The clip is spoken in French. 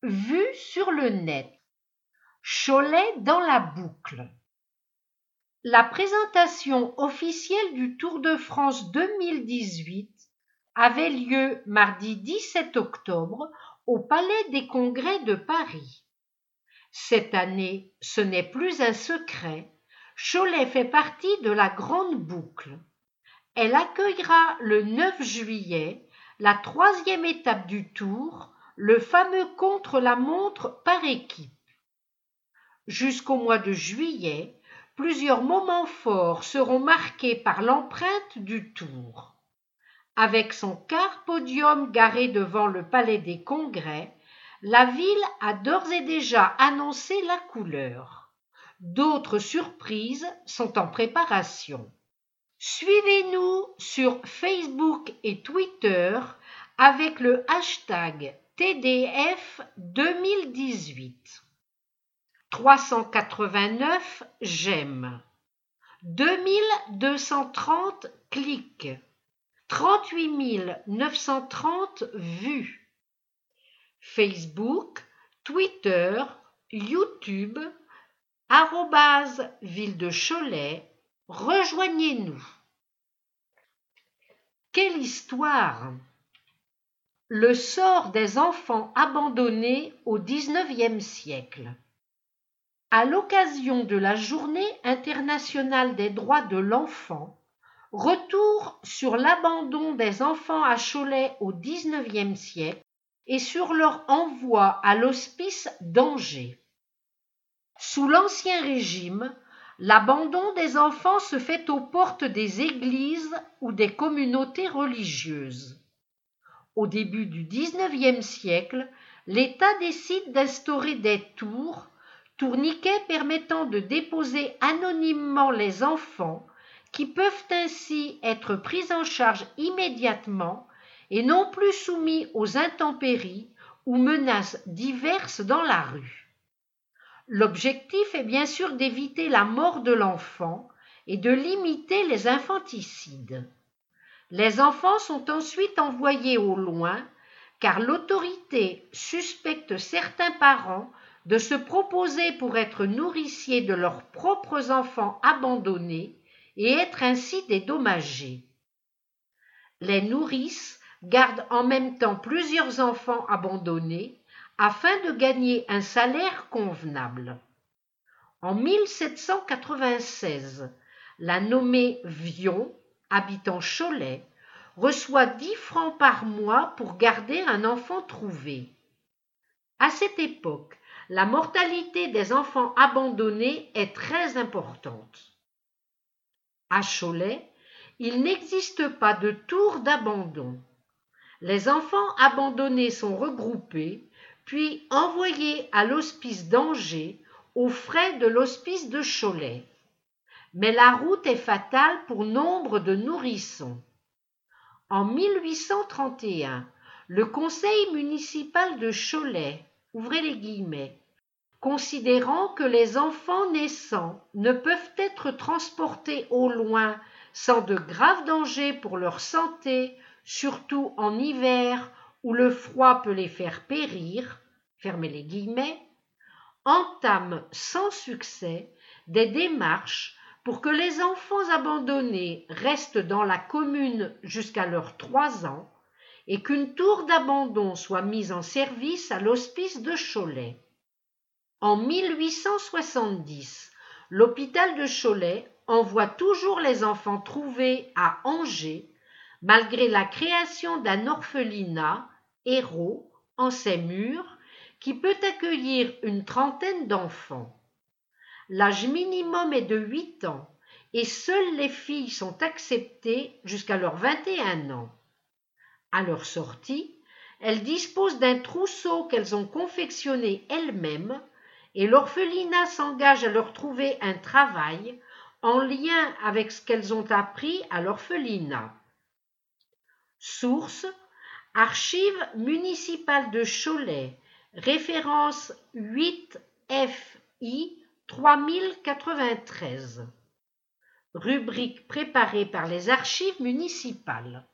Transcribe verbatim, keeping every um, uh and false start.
Vue sur le net. Cholet dans la boucle. La présentation officielle du Tour de France deux mille dix-huit avait lieu mardi dix-sept octobre au Palais des Congrès de Paris. Cette année, ce n'est plus un secret, Cholet fait partie de la grande boucle. Elle accueillera le neuf juillet la troisième étape du Tour, le fameux contre-la-montre par équipe. Jusqu'au mois de juillet, plusieurs moments forts seront marqués par l'empreinte du Tour. Avec son car podium garé devant le Palais des Congrès, la ville a d'ores et déjà annoncé la couleur. D'autres surprises sont en préparation. Suivez-nous sur Facebook et Twitter avec le hashtag T D F deux mille dix-huit. trois cent quatre-vingt-neuf j'aime, deux mille deux cent trente clics, trente-huit mille neuf cent trente vues. Facebook, Twitter, YouTube, arrobase Ville de Cholet, rejoignez-nous. Quelle histoire! Le sort des enfants abandonnés au dix-neuvième siècle. À l'occasion de la Journée internationale des droits de l'enfant, retour sur l'abandon des enfants à Cholet au dix-neuvième siècle et sur leur envoi à l'hospice d'Angers. Sous l'Ancien Régime, l'abandon des enfants se fait aux portes des églises ou des communautés religieuses. Au début du dix-neuvième siècle, l'État décide d'instaurer des tours, tourniquets permettant de déposer anonymement les enfants qui peuvent ainsi être pris en charge immédiatement et non plus soumis aux intempéries ou menaces diverses dans la rue. L'objectif est bien sûr d'éviter la mort de l'enfant et de limiter les infanticides. Les enfants sont ensuite envoyés au loin car l'autorité suspecte certains parents de se proposer pour être nourriciers de leurs propres enfants abandonnés et être ainsi dédommagés. Les nourrices gardent en même temps plusieurs enfants abandonnés afin de gagner un salaire convenable. En mille sept cent quatre-vingt-seize, la nommée Vion, habitant Cholet, reçoit dix francs par mois pour garder un enfant trouvé. À cette époque, la mortalité des enfants abandonnés est très importante. À Cholet, il n'existe pas de tour d'abandon. Les enfants abandonnés sont regroupés, puis envoyés à l'hospice d'Angers aux frais de l'hospice de Cholet. Mais la route est fatale pour nombre de nourrissons. En mille huit cent trente et un, le conseil municipal de Cholet, ouvrez les guillemets, considérant que les enfants naissants ne peuvent être transportés au loin sans de graves dangers pour leur santé, surtout en hiver où le froid peut les faire périr, fermez les guillemets, entame sans succès des démarches pour que les enfants abandonnés restent dans la commune jusqu'à leurs trois ans et qu'une tour d'abandon soit mise en service à l'hospice de Cholet. En mille huit cent soixante-dix, l'hôpital de Cholet envoie toujours les enfants trouvés à Angers, malgré la création d'un orphelinat, Hérault, en ses murs, qui peut accueillir une trentaine d'enfants. L'âge minimum est de huit ans et seules les filles sont acceptées jusqu'à leurs vingt et un ans. À leur sortie, elles disposent d'un trousseau qu'elles ont confectionné elles-mêmes et l'orphelinat s'engage à leur trouver un travail en lien avec ce qu'elles ont appris à l'orphelinat. Source: Archives municipales de Cholet, référence huit F I trois mille quatre-vingt-treize. Rubrique préparée par les archives municipales.